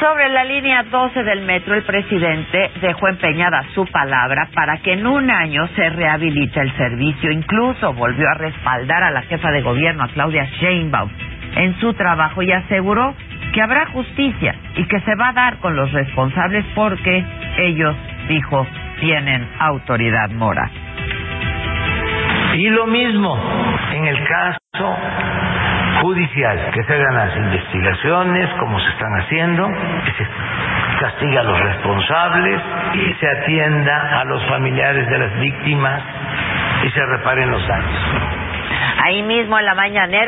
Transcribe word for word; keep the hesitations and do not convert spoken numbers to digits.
Sobre la línea doce del metro, el presidente dejó empeñada su palabra para que en un año se rehabilite el servicio. Incluso volvió a respaldar a la jefa de gobierno, a Claudia Sheinbaum, en su trabajo y aseguró que habrá justicia y que se va a dar con los responsables porque ellos, dijo, tienen autoridad moral. Y lo mismo en el caso judicial, que se hagan las investigaciones como se están haciendo, que se castigue a los responsables y se atienda a los familiares de las víctimas y se reparen los daños. Ahí mismo en la mañanera